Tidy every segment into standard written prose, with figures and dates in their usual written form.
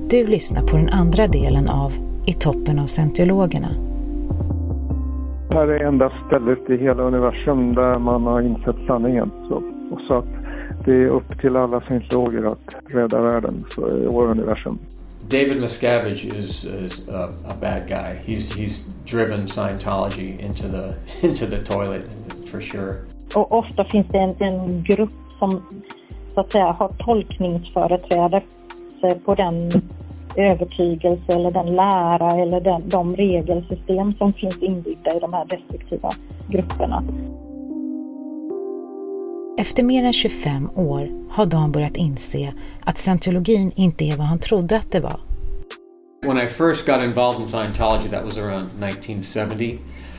Du lyssnar på den andra delen av I toppen av scientologerna. Det här är enda stället i hela universum där man har insett sanningen. Och så att det är upp till alla scientologer att rädda världen i vår universum. David Miscavige is a bad guy. He's driven Scientology into the toilet for sure. Och ofta finns det en grupp som så att säga har tolkningsföreträde på den övertygelse eller den lära eller de regelsystem som finns inbyggda i de här destruktiva grupperna. Efter mer än 25 år har Dan börjat inse att scientologin inte är vad han trodde att det var. When I first got involved in Scientology, that was around 1970.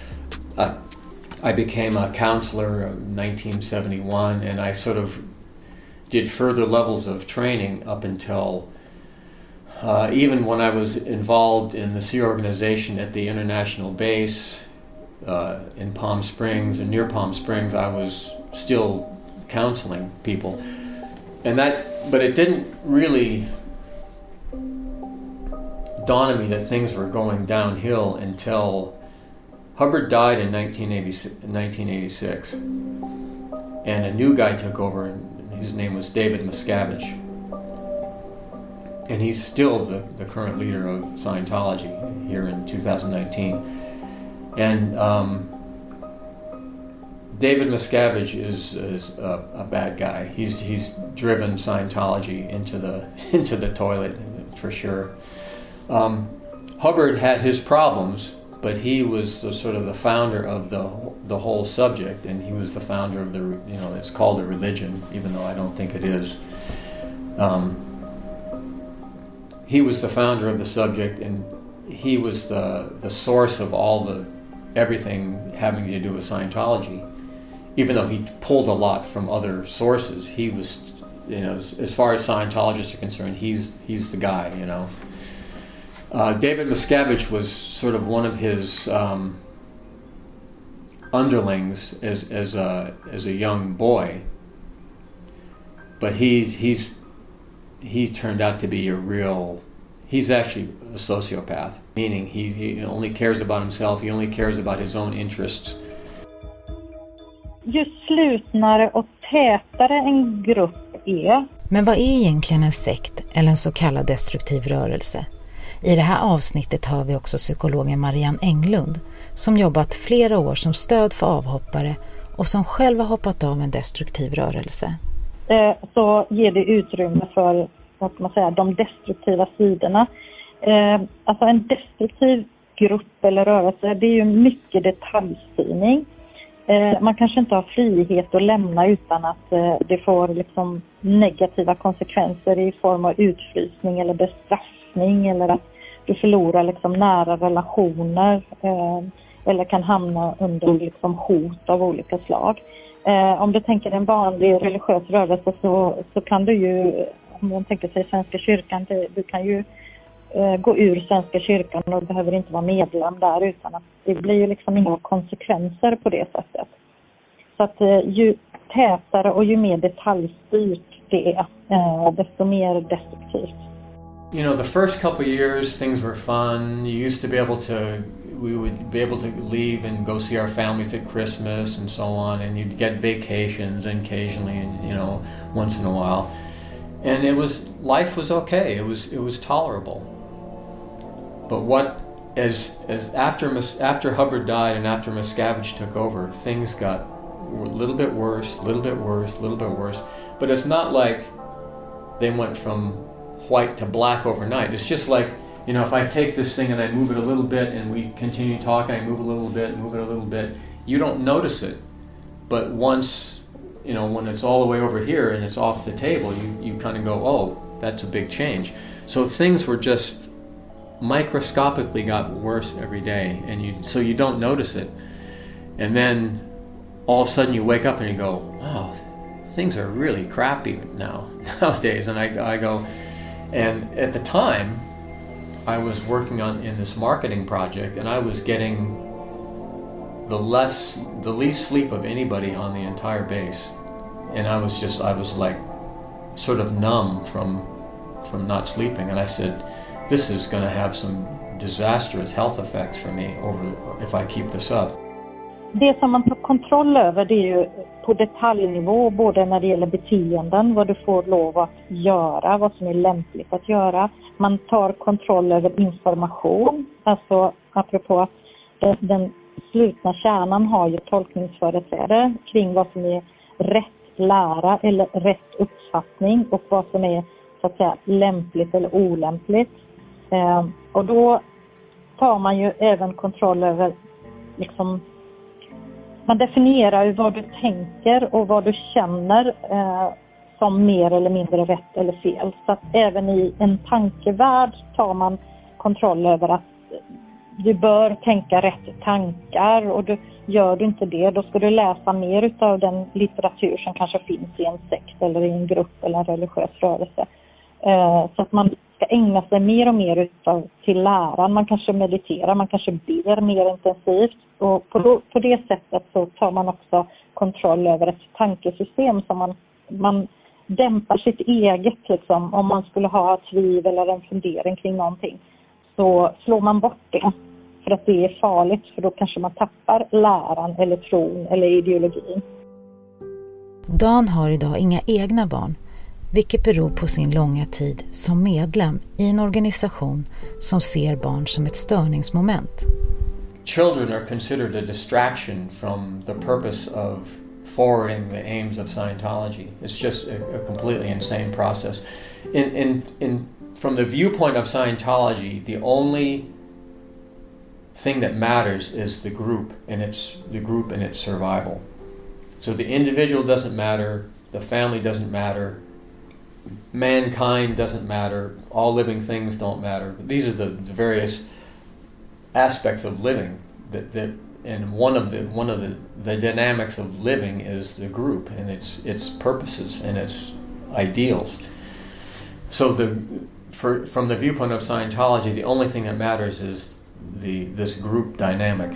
I became a counselor in 1971, and I sort of did further levels of training up until even when I was involved in the Sea Organization at the international base in Palm Springs and near Palm Springs, I was still counseling people, but it didn't really dawn on me that things were going downhill until Hubbard died in 1986, and a new guy took over, and his name was David Miscavige, and he's still the current leader of Scientology here in 2019, and David Miscavige is a bad guy. He's driven Scientology into the toilet for sure. Hubbard had his problems, but he was the founder of the whole subject, and he was the founder of it's called a religion, even though I don't think it is. He was the founder of the subject, and he was the source of everything having to do with Scientology. Even though he pulled a lot from other sources, he was, as far as Scientologists are concerned, he's the guy, David Miscavige was sort of one of his underlings as a young boy, but he turned out to be he's actually a sociopath, meaning he only cares about himself, he only cares about his own interests. Ju slutnare och tätare en grupp är. Men vad är egentligen en sekt eller en så kallad destruktiv rörelse? I det här avsnittet har vi också psykologen Marianne Englund som jobbat flera år som stöd för avhoppare och som själv har hoppat av en destruktiv rörelse. Så ger det utrymme för de destruktiva sidorna. Alltså en destruktiv grupp eller rörelse, det är ju mycket detaljstyrning. Man kanske inte har frihet att lämna utan att det får negativa konsekvenser i form av utfrysning eller bestraffning, eller att du förlorar nära relationer eller kan hamna under hot av olika slag. Om du tänker en vanlig religiös rörelse så kan du ju, om man tänker sig Svenska kyrkan, du kan ju gå ur Svenska kyrkan och behöver inte vara medlem där, utan att det blir ju inga konsekvenser på det sättet. Så att ju tätare och ju mer detaljstyrt det är, desto mer destruktivt. The first couple of years things were fun. We would be able to leave and go see our families at Christmas and so on, and you'd get vacations occasionally, and once in a while. And life was okay. It was tolerable. But after Hubbard died and after Miscavige took over, things got a little bit worse, a little bit worse, a little bit worse. But it's not like they went from white to black overnight. It's just like, if I take this thing and I move it a little bit and we continue talking, I move a little bit, move it a little bit, you don't notice it. But once, when it's all the way over here and it's off the table, you kind of go, oh, that's a big change. So things were just microscopically got worse every day, and so you don't notice it. And then all of a sudden you wake up and you go, wow, things are really crappy nowadays. And I go, and at the time I was working in this marketing project, and I was getting the least sleep of anybody on the entire base. And I was like sort of numb from not sleeping. And I said, this is going to have some disastrous health effects for me if I keep this up. Det som man tar kontroll över, det är ju på detaljnivå, både när det gäller beteenden, vad du får lov att göra, vad som är lämpligt att göra. Man tar kontroll över information, alltså apropå att den slutna kärnan har ju tolkningsföreträde kring vad som är rätt lära eller rätt uppfattning och vad som är så att säga lämpligt eller olämpligt. Och då tar man ju även kontroll över liksom, man definierar ju vad du tänker och vad du känner som mer eller mindre rätt eller fel. Så att även i en tankevärld tar man kontroll över att du bör tänka rätt tankar, och gör du inte det, då ska du läsa mer av den litteratur som kanske finns i en sekt eller i en grupp eller en religiös rörelse. Så att man ska ägna sig mer och mer till läran. Man kanske mediterar, man kanske ber mer intensivt. Och på det sättet så tar man också kontroll över ett tankesystem som man dämpar sitt eget. Liksom. Om man skulle ha tvivel eller en fundering kring någonting, så slår man bort det. För att det är farligt, för då kanske man tappar läran eller tron eller ideologin. Dan har idag inga egna barn, vilket beror på sin långa tid som medlem i en organisation som ser barn som ett störningsmoment. Children are considered a distraction from the purpose of forwarding the aims of Scientology. It's just a completely insane process. From the viewpoint of Scientology, the only thing that matters is the group and its survival. So the individual doesn't matter, the family doesn't matter, mankind doesn't matter, all living things don't matter. These are the various aspects of living and one of the dynamics of living is the group and its purposes and its ideals. So from the viewpoint of Scientology, the only thing that matters is this group dynamic.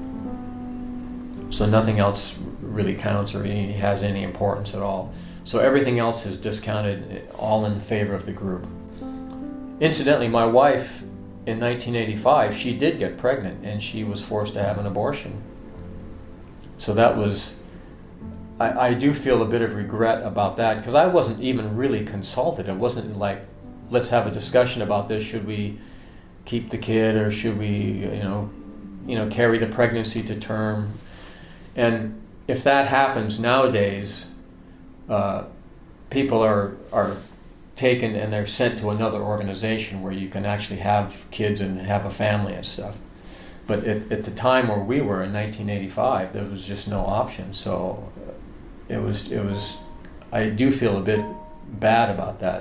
So nothing else really counts or has any importance at all. So everything else is discounted, all in favor of the group. Incidentally, my wife in 1985, she did get pregnant and she was forced to have an abortion. So that was, I do feel a bit of regret about that, because I wasn't even really consulted. It wasn't like, let's have a discussion about this. Should we keep the kid or should we, carry the pregnancy to term? And if that happens nowadays, people are taken and they're sent to another organization where you can actually have kids and have a family and stuff. But at the time where we were in 1985, there was just no option. So it was. I do feel a bit bad about that.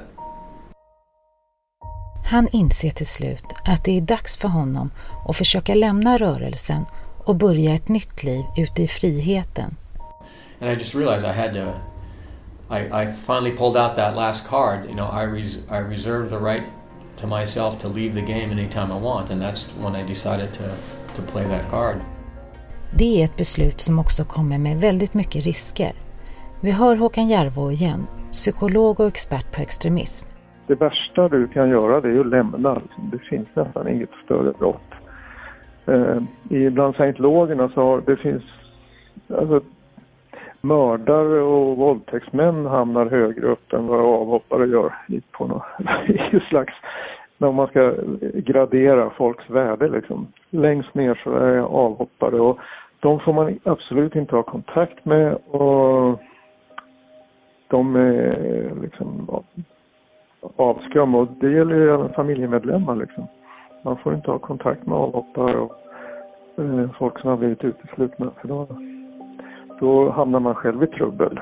Han inser till slut att det är dags för honom att försöka lämna rörelsen och börja ett nytt liv ute i friheten. And I just realized I had to. I finally pulled out that last card. I reserve the right to myself to leave the game anytime I want, and that's when I decided to play that card. Det är ett beslut som också kommer med väldigt mycket risker. Vi hör Håkan Järvå igen, psykolog och expert på extremism. Det värsta du kan göra, det är att lämna. Det finns nästan inget större brott. Bland scientologerna så det finns mördare och våldtäktsmän hamnar högre upp än vad avhoppare gör på något slags, när man ska gradera folks värde liksom. Längst ner så är avhoppare, och de får man absolut inte ha kontakt med, och de är liksom avskum, och det gäller ju även familjemedlemmar liksom. Man får inte ha kontakt med avhoppare och folk som har blivit uteslutna, för då hamnar man själv i trubbel.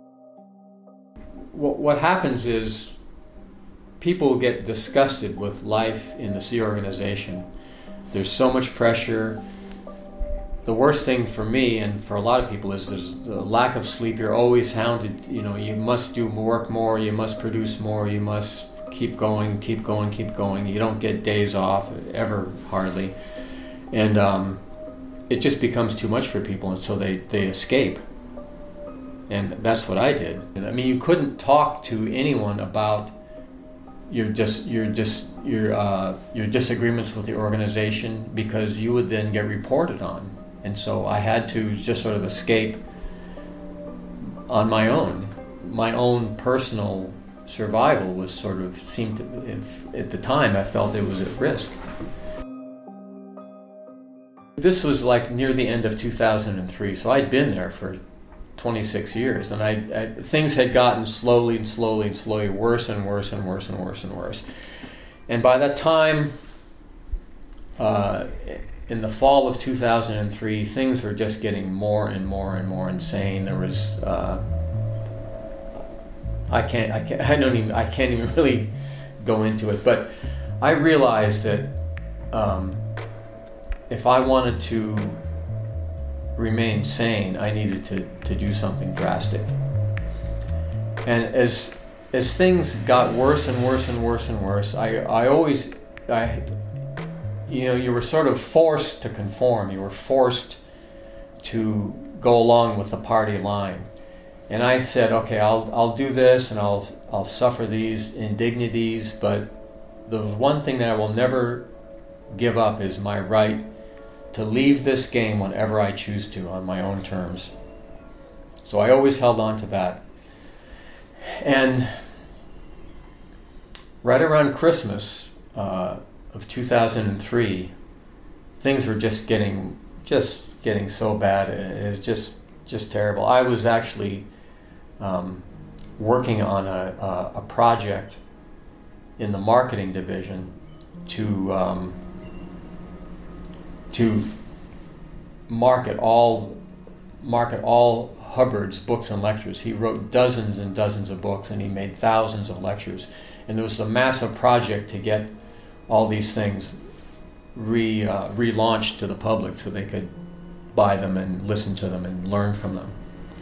What happens is people get disgusted with life in the Sea organization. There's so much pressure. The worst thing for me and for a lot of people is there's the lack of sleep. You're always hounded. You must do work more. You must produce more. You must keep going, keep going, keep going. You don't get days off ever, hardly. And it just becomes too much for people, and so they escape. And that's what I did. I mean, you couldn't talk to anyone about, your disagreements with the organization, because you would then get reported on. And so I had to just sort of escape on my own. My own personal survival was sort of seemed to, at the time I felt it was at risk. This was like near the end of 2003, so I'd been there for 26 years, and I things had gotten slowly worse and worse and worse and worse and worse. And by that time, in the fall of 2003, things were just getting more and more and more insane. There was I can't even really go into it, but I realized that if I wanted to remain sane, I needed to do something drastic. And as things got worse and worse and worse and worse, you were sort of forced to conform. You were forced to go along with the party line. And I said, okay, I'll do this, and I'll suffer these indignities, but the one thing that I will never give up is my right to leave this game whenever I choose to on my own terms. So I always held on to that. And right around Christmas of 2003, things were just getting so bad. It was just terrible. I was actually working on a project in the marketing division to market all Hubbard's books and lectures. He wrote dozens and dozens of books, and he made thousands of lectures. And there was a massive project to get all these things relaunched to the public so they could buy them and listen to them and learn from them.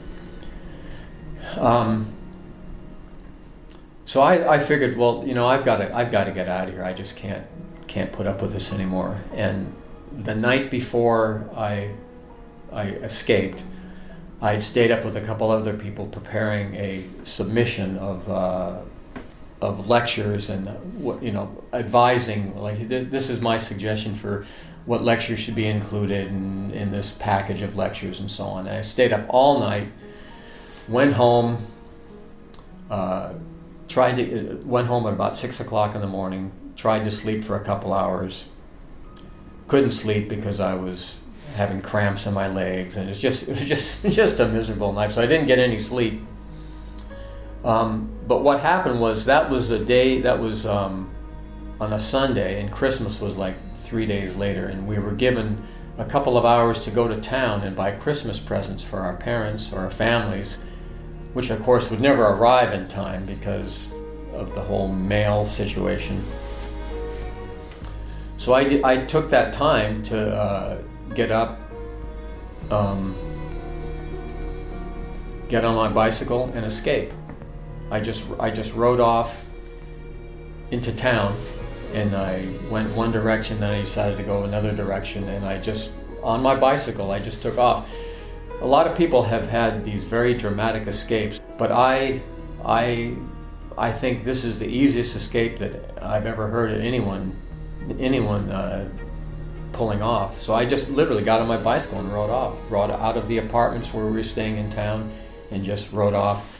So I figured, well, I've got to get out of here. I just can't put up with this anymore. And the night before I escaped, I'd stayed up with a couple other people preparing a submission of lectures and advising, like, this is my suggestion for what lectures should be included in this package of lectures and so on. And I stayed up all night, went home, went home at about 6 o'clock in the morning, tried to sleep for a couple hours, couldn't sleep because I was having cramps in my legs, and it was just a miserable night. So I didn't get any sleep. But what happened was, that was a day that was on a Sunday, and Christmas was like 3 days later, and we were given a couple of hours to go to town and buy Christmas presents for our parents or our families, which of course would never arrive in time because of the whole mail situation. So I took that time to get up, get on my bicycle and escape. I just rode off into town, and I went one direction, then I decided to go another direction, and on my bicycle, I just took off. A lot of people have had these very dramatic escapes, but I think this is the easiest escape that I've ever heard of anyone pulling off. So I just literally got on my bicycle and rode out of the apartments where we were staying in town and just rode off.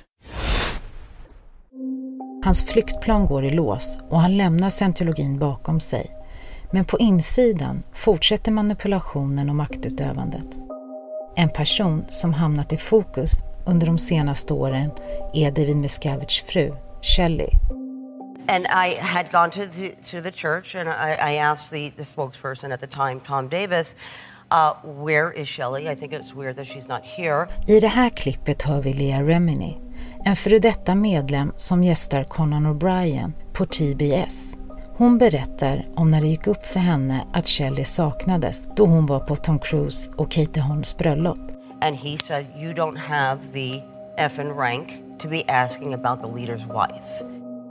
Hans flyktplan går i lås och han lämnar scientologin bakom sig. Men på insidan fortsätter manipulationen och maktutövandet. En person som hamnat i fokus under de senaste åren är David Miscaviges fru, Shelley. And I had gone to the church, and I asked the spokesperson at the time, Tom Davis, where is Shelley? I think it's weird that she's not here. I det här klippet hör vi Leah Remini, en före detta medlem som gästar Conan O'Brien på TBS. Hon berättar om när det gick upp för henne att Shelley saknades då hon var på Tom Cruise och Katie Holmes bröllop. And he said, you don't have the effing rank to be asking about the leader's wife.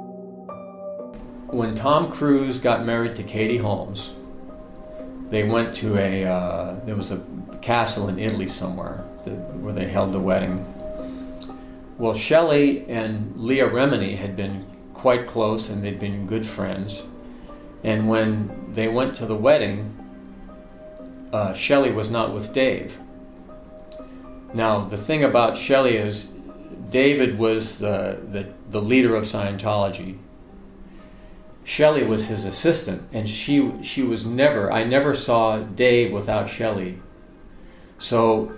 When Tom Cruise got married to Katie Holmes, they went to there was a castle in Italy somewhere where they held the wedding. Well, Shelley and Leah Remini had been quite close and they'd been good friends. And when they went to the wedding, Shelley was not with Dave. Now, the thing about Shelley is David was the leader of Scientology. Shelley was his assistant, and she was never. I never saw Dave without Shelley. So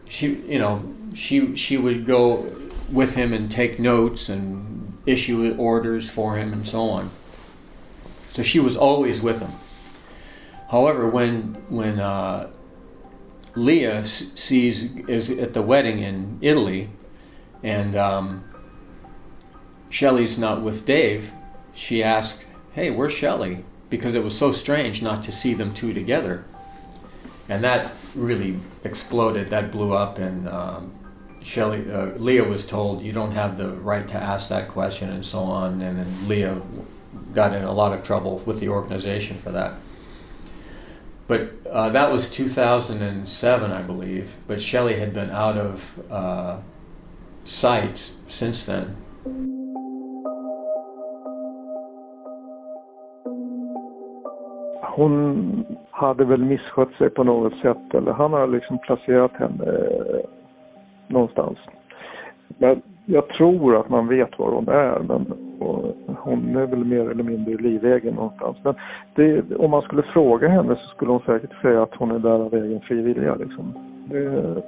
she would go with him and take notes and issue orders for him and so on. So she was always with him. However, when Leah is at the wedding in Italy, and Shelley's not with Dave, she asked, "Hey, where's Shelley?" Because it was so strange not to see them two together. And that really exploded, that blew up, and Leah was told, "You don't have the right to ask that question," and so on, and then Leah got in a lot of trouble with the organization for that. But that was 2007, I believe, but Shelley had been out of sight since then. Hon hade väl misskött sig på något sätt, eller han har liksom placerat henne någonstans. Men jag tror att man vet var hon är, men hon är väl mer eller mindre i livvägen någonstans. Men om man skulle fråga henne så skulle hon säkert säga att hon är där av egen frivilliga. Liksom. Det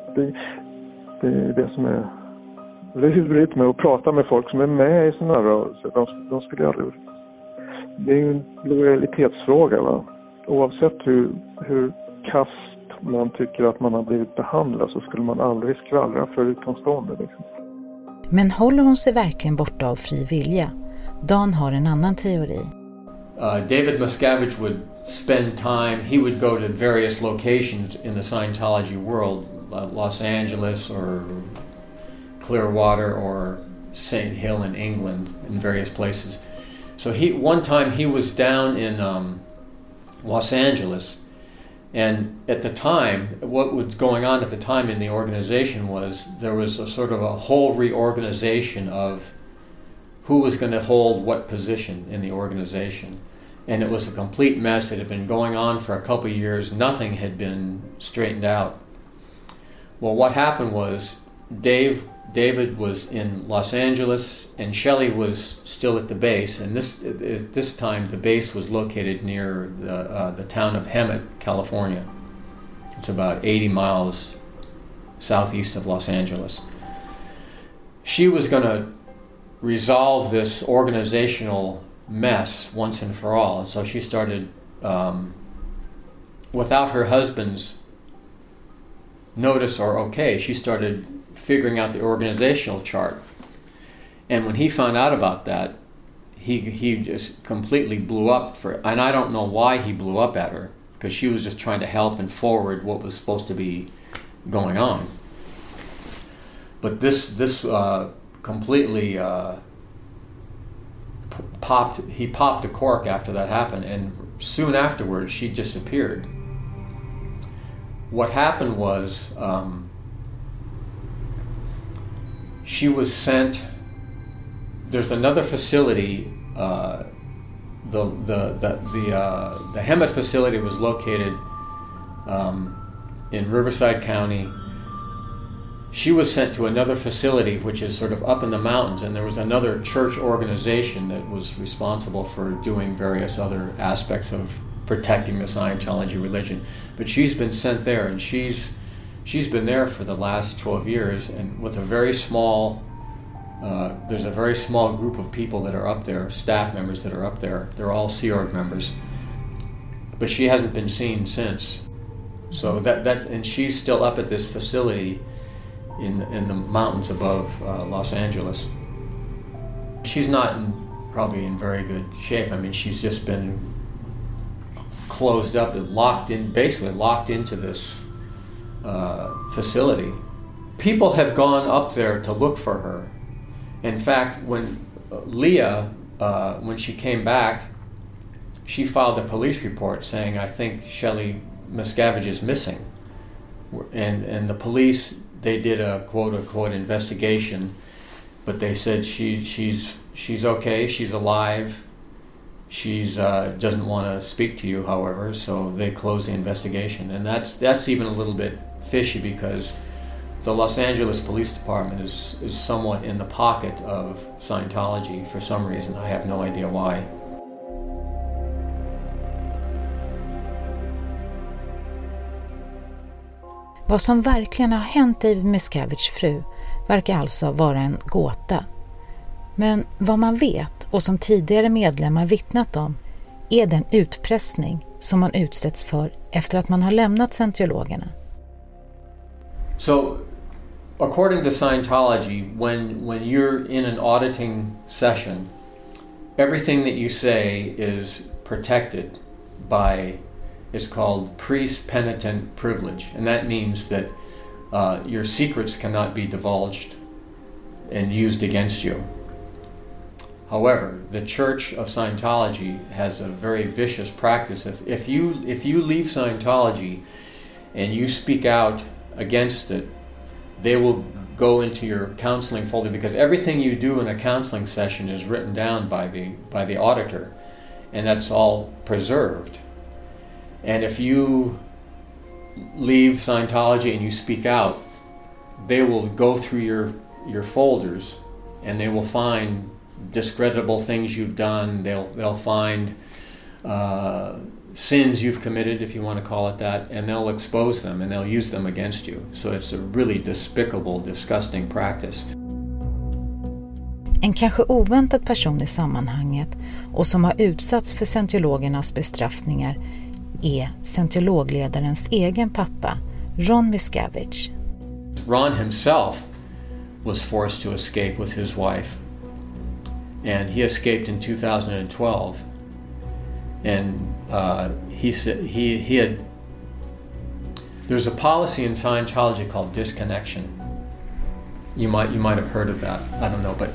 är det som är lurigt med att prata med folk som är med i sådana här rörelser. De skulle aldrig... Det är ju en lojalitetsfråga, va? Oavsett hur kast man tycker att man har blivit behandlad så skulle man aldrig skvallra för utomstående. Liksom. Men håller hon sig verkligen borta av fri vilja? Dan har en annan teori. David Miscavige would spend time, he would go to various locations in the Scientology world, Los Angeles or Clearwater or St. Hill in England, in various places. So one time he was down in Los Angeles, and at the time, what was going on at the time in the organization was there was a sort of a whole reorganization of who was going to hold what position in the organization. And it was a complete mess. It had been going on for a couple of years. Nothing had been straightened out. Well, what happened was David was in Los Angeles, and Shelley was still at the base. And this time, the base was located near the town of Hemet, California. It's about 80 miles southeast of Los Angeles. She was going to resolve this organizational mess once and for all. And so she started, without her husband's notice or okay, she started figuring out the organizational chart. And when he found out about that, he just completely blew up and I don't know why he blew up at her, because she was just trying to help and forward what was supposed to be going on. But this completely popped a cork after that happened, and soon afterwards she disappeared. What happened was she was sent. There's another facility. The Hemet facility was located in Riverside County. She was sent to another facility, which is sort of up in the mountains, and there was another church organization that was responsible for doing various other aspects of protecting the Scientology religion. But she's been sent there, and she's been there for the last 12 years, and with a very small, there's a very small group of people that are up there, staff members that are up there. They're all Sea Org members. But she hasn't been seen since. So and she's still up at this facility in the mountains above Los Angeles. She's not probably in very good shape. I mean, she's just been closed up and basically locked into this facility. People have gone up there to look for her. In fact, when Leah, when she came back, she filed a police report saying, "I think Shelley Miscavige is missing." And the police, they did a quote-unquote investigation, but they said she's she's okay, she's alive. She's doesn't want to speak to you, however, so they close the investigation. And that's even a little bit fishy, because the Los Angeles Police Department is somewhat in the pocket of Scientology for some reason. I have no idea why. Vad som verkligen har hänt David Miscaviges fru verkar alltså vara en gåta. Men vad man vet, och som tidigare medlemmar vittnat om, är den utpressning som man utsätts för efter att man har lämnat scientologerna. So, according to Scientology, when you're in an auditing session, everything that you say is protected by, it's called priest-penitent privilege, and that means that your secrets cannot be divulged and used against you. However, the Church of Scientology has a very vicious practice. If you leave Scientology and you speak out against it, they will go into your counseling folder, because everything you do in a counseling session is written down by the auditor, and that's all preserved. And if you leave Scientology and you speak out, they will go through your folders, and they will find discreditable things you've done. They'll find sins you've committed, if you want to call it that, and they'll expose them and they'll use them against you. So it's a really despicable, disgusting practice. En kanske oväntad person i sammanhanget och som har utsatts för scientologernas bestraffningar är scientologledarens egen pappa, Ron Miscavige. Ron himself was forced to escape with his wife, and he escaped in 2012. And he said he had. There's a policy in Scientology called disconnection. You might have heard of that. I don't know, but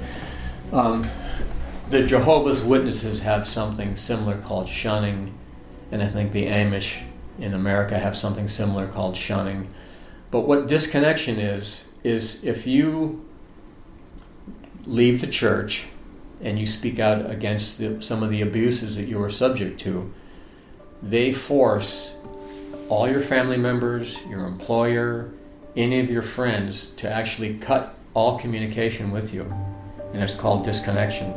the Jehovah's Witnesses have something similar called shunning, and I think the Amish in America have something similar called shunning. But what disconnection is if you leave the church and you speak out against some of the abuses that you were subject to, they force all your family members, your employer, any of your friends to actually cut all communication with you. And it's called disconnection.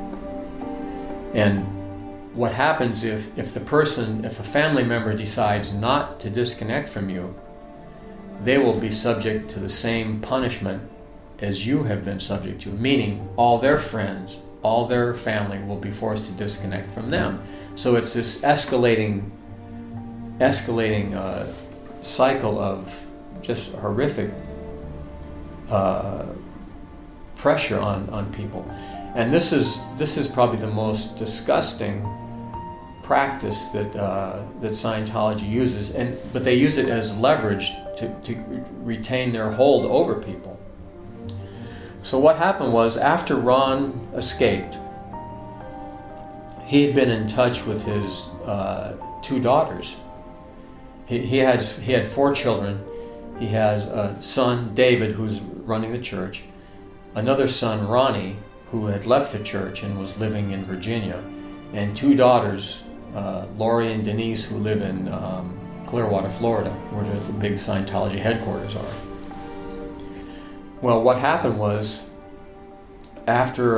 And what happens if a family member decides not to disconnect from you, they will be subject to the same punishment as you have been subject to, meaning all their friends, all their family will be forced to disconnect from them. So it's this escalating cycle of just horrific pressure on people. And this is probably the most disgusting practice that Scientology uses, but they use it as leverage to retain their hold over people. So what happened was, after Ron escaped, he had been in touch with his two daughters. He had 4 children. He has a son, David, who's running the church, another son, Ronnie, who had left the church and was living in Virginia, and 2 daughters, Lori and Denise, who live in Clearwater, Florida, where the big Scientology headquarters are. Well, what happened was, after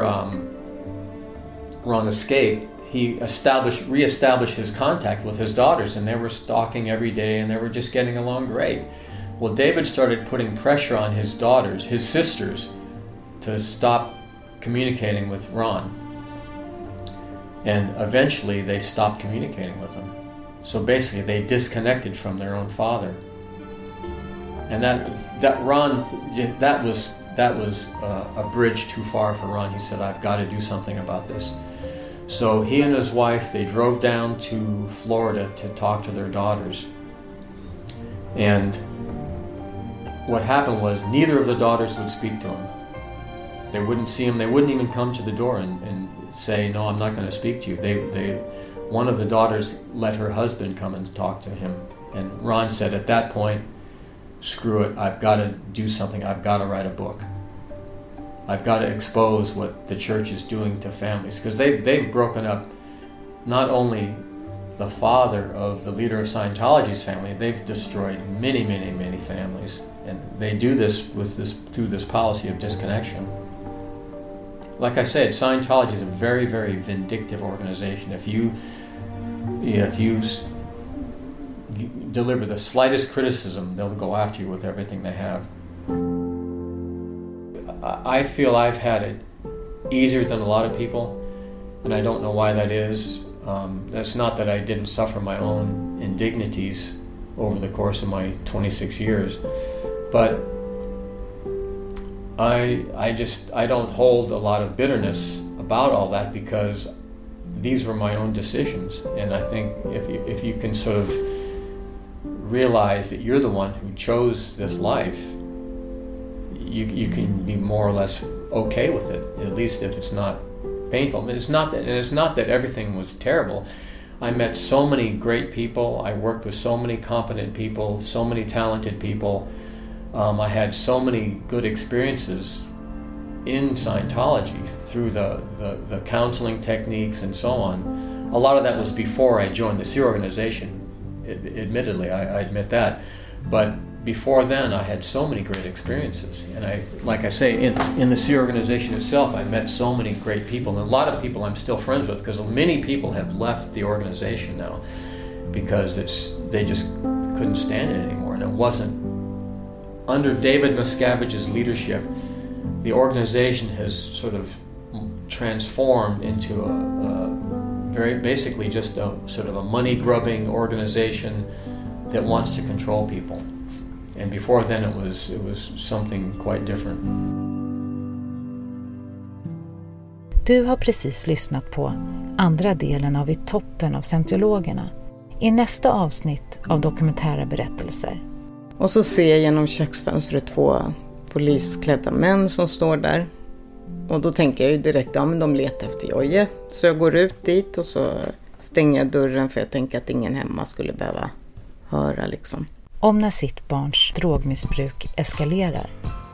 Ron escaped, he reestablished his contact with his daughters, and they were talking every day, and they were just getting along great. Well, David started putting pressure on his daughters, his sisters, to stop communicating with Ron. And eventually they stopped communicating with him. So basically they disconnected from their own father. And that was a bridge too far for Ron. He said, I've got to do something about this. So he and his wife, they drove down to Florida to talk to their daughters. And what happened was, neither of the daughters would speak to him. They wouldn't see him. They wouldn't even come to the door and say, no, I'm not going to speak to you. One of the daughters let her husband come and talk to him. And Ron said, at that point, screw it, I've got to do something. I've got to write a book. I've got to expose what the church is doing to families, because they've broken up not only the father of the leader of Scientology's family, they've destroyed many, many, many families, and they do this through this policy of disconnection. Like I said, Scientology is a very, very vindictive organization. If you deliver the slightest criticism, they'll go after you with everything they have. I feel I've had it easier than a lot of people, and I don't know why that is. That's not that I didn't suffer my own indignities over the course of my 26 years, but I don't hold a lot of bitterness about all that, because these were my own decisions. And I think if you can sort of realize that you're the one who chose this life, you can be more or less okay with it, at least if it's not painful. I mean, it's not that everything was terrible. I met so many great people. I worked with so many competent people, so many talented people. I had so many good experiences in Scientology through the counseling techniques and so on. A lot of that was before I joined the SEER organization, admittedly, I admit that. But before then, I had so many great experiences. And like I say, in the SEER organization itself, I met so many great people. And a lot of people I'm still friends with, because many people have left the organization now because they just couldn't stand it anymore. And it wasn't. Under David Miscavige's leadership, the organization has sort of transformed into a very basically just a sort of a money-grubbing organization that wants to control people. And before then it was something quite different. Du har precis lyssnat på andra delen av I toppen av scientologerna. I nästa avsnitt av Dokumentära berättelser. Och så ser jag genom köksfönstret 2 polisklädda män som står där. Och då tänker jag ju direkt, ja men de letar efter Jojje. Så jag går ut dit och så stänger jag dörren, för jag tänker att ingen hemma skulle behöva höra liksom. Om när sitt barns drogmissbruk eskalerar.